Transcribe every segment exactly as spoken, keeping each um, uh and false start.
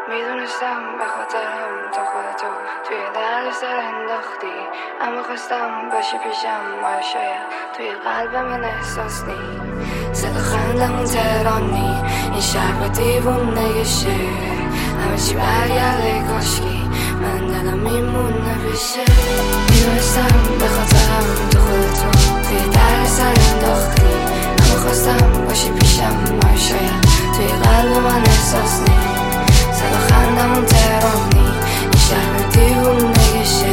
میدونستم به خاطرم تا خودتو توی درد سر انداختی، اما خواستم باشی پیشم، ما شاید توی قلب من احساس نی. صدا خندمون تهرانی، این شهر با دیوونه شه، همه چی برگرده کاشکی من دلم میمونه پیشه. میدونستم به خاطرم تا خودتو توی درد سر انداختی، اما خواستم باشی پیشم، ما شاید توی قلب من احساس نی. صدا خندمون تهرانی، این شهر دیوونه شه،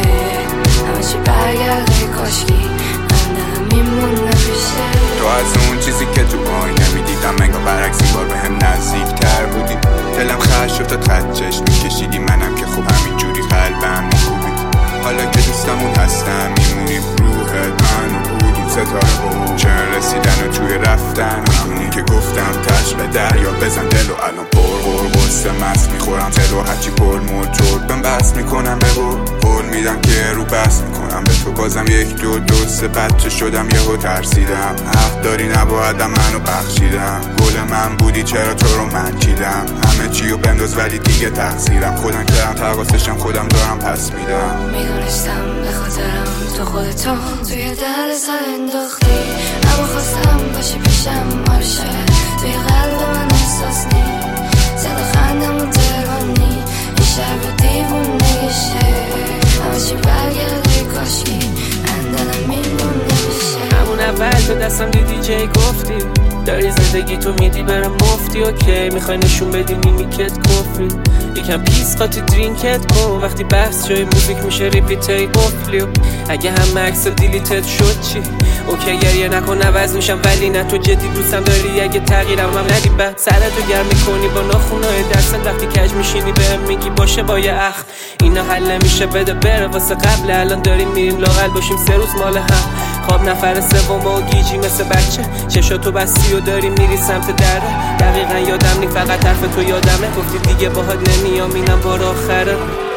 همه چی برگرده کاشکی من دلم میمونه پیشه. تو از اون چیزی که تو آینه میدیدم انگار برعکس این بار بهم نزدیک تر بودی. دلم خرج شد تا خط چشم میکشیدی، منم که خوب همینجوری قلبم میکوبید. حالا که دوستمون هستم میمونیم روحت من و بودیم ستاره بود. چرا رسیدن و توی رفتن همونی که گفتم تش به دریا بزن دل و الان پر پر بسته مست میخورم تل و هرچی پر موتور بم بس میکنم به قول میدم که رو بس میکنم به تو. بازم یک دو دو سه بچه شدم یهو ترسیدم، حق داری نبایدم منو بخشیدم. گل من بودی چرا تو رو من چیدم، همه چیو بنداز ولی دیگه تقصیرم. خودم کردم تقاصشم خودم دارم پس میدم. میدونستم به خاطرم تو خودتو توی درد سر انداختی، اما خواستم باشی پیشم، ما شاید توی قلب من احساس نی. صدا خندمون تهرانی، این شهر به دیوونه شه، همه چی برگرده کاشکی من دلم میمونه میشه. همون اول تو دستم دیدی جای گفتی داری زندگی تو میدی برم مفتی. اوکی میخوای نشون بدی نیمیکت کفری، یکم پیس قاطی درینکت کن. وقتی بحث جای موزیک میشه ریپیتای قفلیو، اگه هم مکس دیلیتت شد چی؟ اوکی گریه نکن عوض میشم ولی نه تو جدی دوستم داری. اگه تغییرم هم ندی بعد سرتو گرم میکنی با ناخونای دستت. وقتی کج میشینی بهم میگی باشه با یه اخ اینا حل نمیشه بده بره واسه قبل. الان داریم میریم لاقل باشیم سه روز مال هم. خواب نفر سوم و گیجی مثل بچه، چشاتو بستی و داری میری سمت دره. دقیقا یادم نی فقط حرف تو یادمه، گفتی دیگه باهات نمیام اینم بار آخره.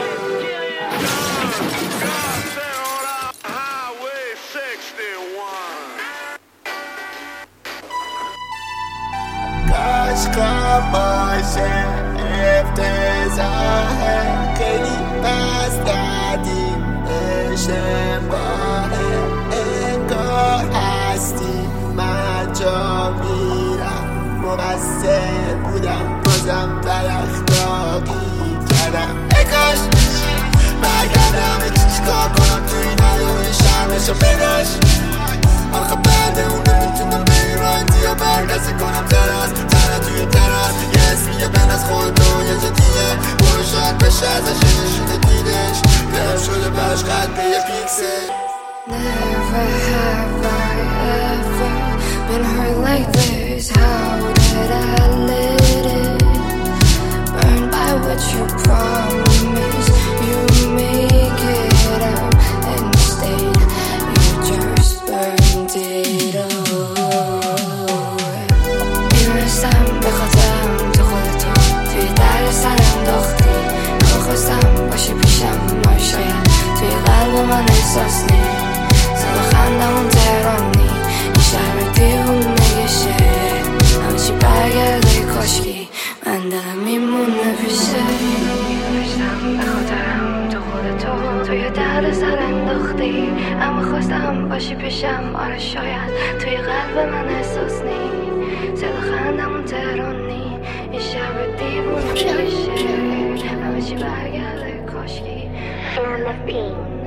عشقم باشه افتضاحه، خیلی بس کردیم اشتباهه. انگار هستی من جا میرم، مقصر بودم بازم ترخداغی کردم. اکاش برگردم اکی چیکار کنم تو این حیای شرمشو بداش. آخه بعد اون نمیتونم بیران یا برگزه کنم تراز تنه توی تراز. یه اسمیه بین از خود و یه جدیه برو شاید بشه ازش نشونه دیدش گرم شده براش قد به یه پیکسل. Never have I ever been hurt like this. How did I let it burn by what you promised? You make it out instead you just burned it all. میدونستم به خاطرم تو خودتو توی درد سر انداختی، اما خواستم باشی پیشم، ما شاید توی قلب من احساس نی. صدا خندمون تهرانی، این شهر دیوونه شه، همه چی برگرده کاشکی من دلم میمونه پیشه. میدونستم به خاطرم تو خودتو توی درد سر انداختی، اما خواستم باشی پیشم، آره شاید توی قلب من احساس نی. صدا خندمون تهرانی، این شهر دیوونه شه، همه چی برگرده کاشکی من دلم میمونه.